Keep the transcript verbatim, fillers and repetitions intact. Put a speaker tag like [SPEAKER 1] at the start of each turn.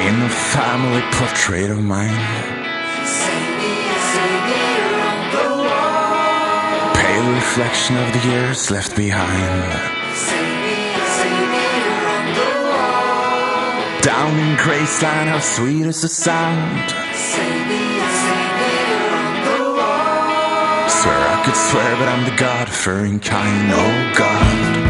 [SPEAKER 1] In a family portrait of mine, pale reflection of the years left behind. Down in Graceland, how sweet is the sound. Swear I could swear, but I'm the God-fearing kind. Oh God.